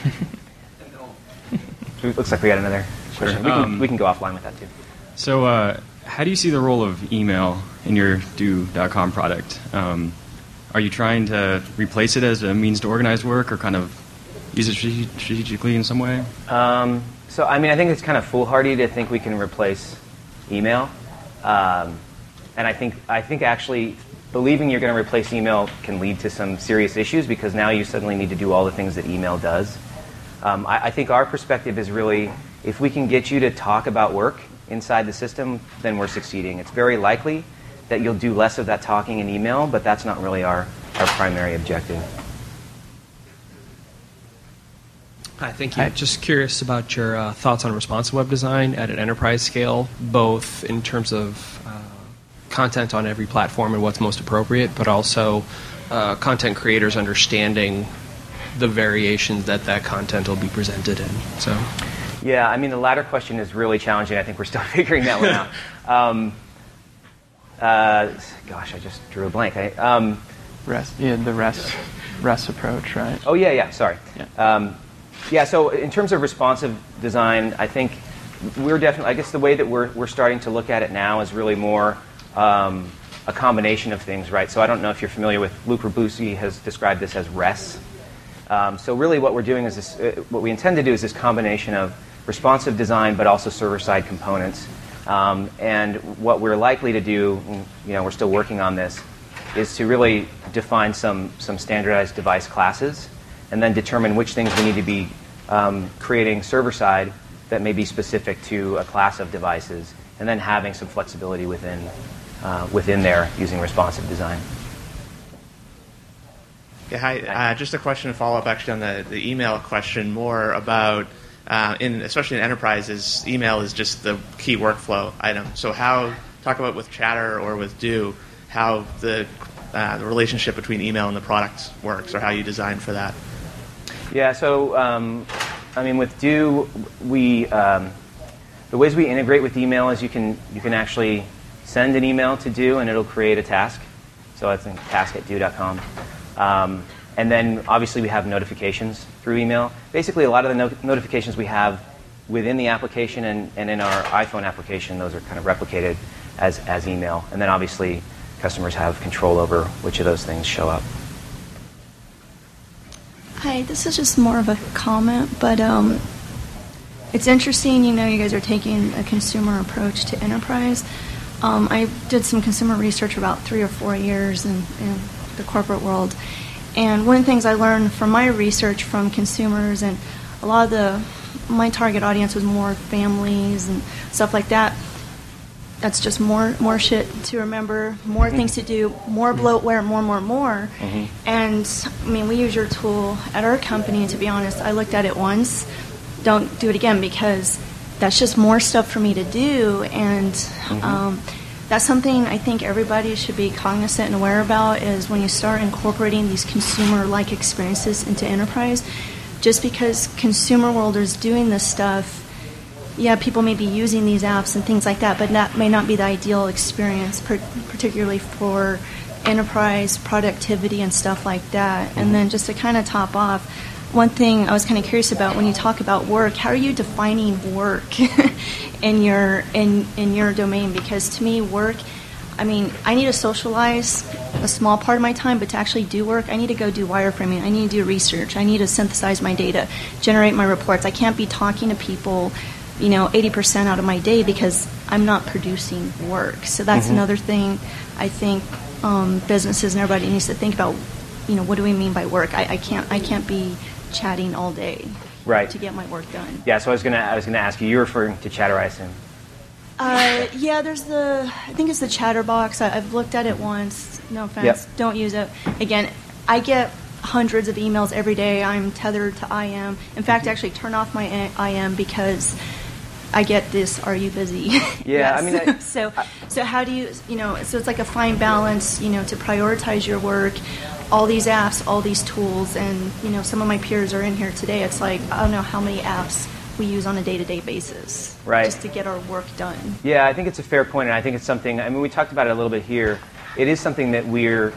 It looks like we got another question. We can go offline with that too. So how do you see the role of email in your Do.com product? Are you trying to replace it as a means to organize work, or kind of use it strategically in some way? So, I think it's kind of foolhardy to think we can replace email. And I think actually believing you're going to replace email can lead to some serious issues, because now you suddenly need to do all the things that email does. I think our perspective is really, if we can get you to talk about work inside the system, then we're succeeding. It's very likely that you'll do less of that talking in email, but that's not really our primary objective. Hi, thank you. Just curious about your thoughts on responsive web design at an enterprise scale, both in terms of content on every platform and what's most appropriate, but also content creators understanding the variations that content will be presented in. So, yeah, the latter question is really challenging. I think we're still figuring that one out. Gosh, I just drew a blank. The REST approach, right? Oh, yeah, sorry. Yeah. So in terms of responsive design, I think we're definitely, I guess the way that we're starting to look at it now is really more a combination of things, right? So I don't know if you're familiar with, Luke Rabusi has described this as REST. So really what we're doing is this, what we intend to do is this combination of responsive design but also server-side components. And what we're likely to do, we're still working on this, is to really define some standardized device classes, and then determine which things we need to be creating server-side that may be specific to a class of devices, and then having some flexibility within there using responsive design. Yeah, hi. Just a question to follow up actually on the email question, more about, especially in enterprises, email is just the key workflow item. So talk about with Chatter or with Do, how the relationship between email and the product works, or how you design for that. Yeah, so with Do, the ways we integrate with email is you can actually send an email to Do and it'll create a task. So it's in task@do.com. And then obviously we have notifications through email. Basically a lot of the notifications we have within the application and in our iPhone application, those are kind of replicated as email. And then obviously customers have control over which of those things show up. Hi, this is just more of a comment, but it's interesting, you guys are taking a consumer approach to enterprise. I did some consumer research for about 3 or 4 years in the corporate world. And one of the things I learned from my research from consumers, and a lot of my target audience was more families and stuff like that. That's just more shit to remember, more things to do, more bloatware, more. Mm-hmm. And we use your tool at our company. To be honest, I looked at it once. Don't do it again, because that's just more stuff for me to do. And that's something I think everybody should be cognizant and aware about, is when you start incorporating these consumer-like experiences into enterprise, just because consumer world is doing this stuff, yeah, people may be using these apps and things like that, but that may not be the ideal experience, particularly for enterprise productivity and stuff like that. Mm-hmm. And then just to kind of top off, one thing I was kind of curious about when you talk about work, how are you defining work in your domain? Because to me, work, I mean, I need to socialize a small part of my time, but to actually do work, I need to go do wireframing. I need to do research. I need to synthesize my data, generate my reports. I can't be talking to people, 80% out of my day because I'm not producing work. So that's another thing I think businesses and everybody needs to think about. What do we mean by work? I can't be chatting all day to get my work done. Yeah. So I was gonna ask you. You're referring to Chatter, I assume. Yeah, I think it's the Chatterbox. I've looked at it once. No offense. Yep. Don't use it. Again, I get hundreds of emails every day. I'm tethered to IM. In fact, I actually turn off my IM because I get this, are you busy? Yeah, yes. So how do you, so it's like a fine balance, to prioritize your work, all these apps, all these tools, and, some of my peers are in here today. It's like, I don't know how many apps we use on a day-to-day basis, right, just to get our work done. Yeah, I think it's a fair point, and I think it's something, we talked about it a little bit here. It is something that we're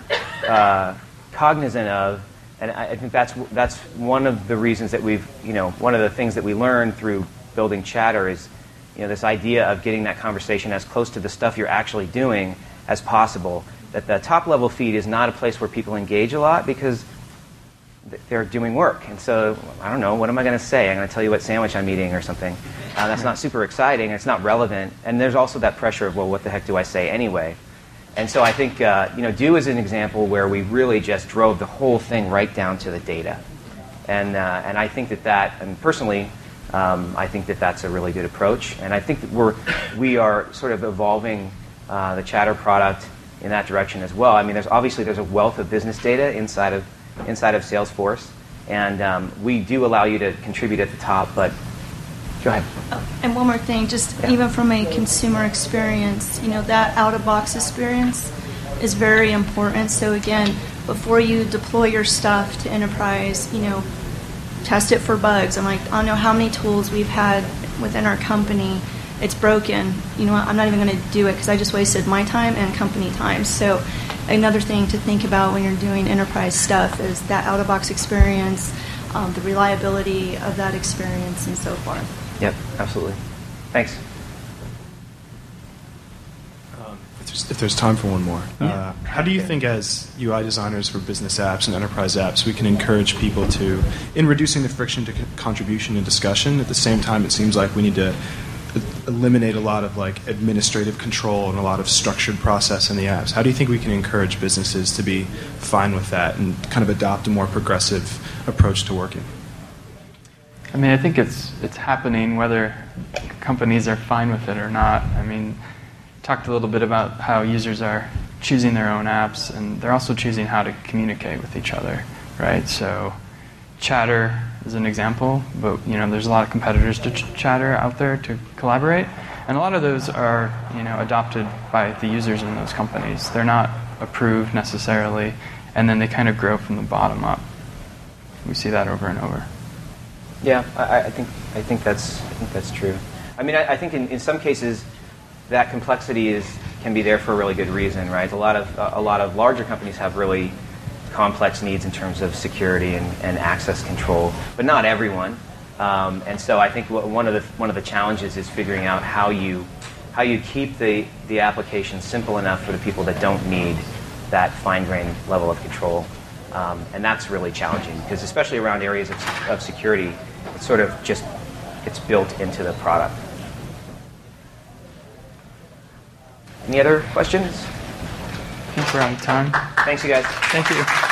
cognizant of, and I think that's one of the reasons that we've, one of the things that we learned through building Chatter is, this idea of getting that conversation as close to the stuff you're actually doing as possible. That the top-level feed is not a place where people engage a lot because they're doing work. And so, I don't know, what am I going to say? I'm going to tell you what sandwich I'm eating or something. That's not super exciting. It's not relevant. And there's also that pressure of, well, what the heck do I say anyway? And so I think, Do is an example where we really just drove the whole thing right down to the data. And I think and personally, I think that's a really good approach. And I think that we are sort of evolving the Chatter product in that direction as well. There's a wealth of business data inside of Salesforce, and we do allow you to contribute at the top, but go ahead. And one more thing, even from a consumer experience, that out-of-box experience is very important. So again, before you deploy your stuff to enterprise, test it for bugs. I don't know how many tools we've had within our company. It's broken. I'm not even going to do it because I just wasted my time and company time. So another thing to think about when you're doing enterprise stuff is that out-of-box experience, the reliability of that experience, and so forth. Yep, absolutely. Thanks. If there's time for one more. Yeah. How do you think as UI designers for business apps and enterprise apps, we can encourage people to, in reducing the friction to contribution and discussion, at the same time it seems like we need to eliminate a lot of administrative control and a lot of structured process in the apps. How do you think we can encourage businesses to be fine with that and kind of adopt a more progressive approach to working? I think it's happening whether companies are fine with it or not. Talked a little bit about how users are choosing their own apps, and they're also choosing how to communicate with each other, right? So Chatter is an example, but there's a lot of competitors to Chatter out there to collaborate, and a lot of those are adopted by the users in those companies. They're not approved necessarily, and then they kind of grow from the bottom up. We see that over and over. Yeah, I think that's true. I think in some cases that complexity can be there for a really good reason, right? A lot of larger companies have really complex needs in terms of security and access control, but not everyone. And so I think one of the challenges is figuring out how you keep the application simple enough for the people that don't need that fine-grained level of control. And that's really challenging because especially around areas of security, it's sort of just it's built into the product. Any other questions? I think we're out of time. Thanks, you guys. Thank you.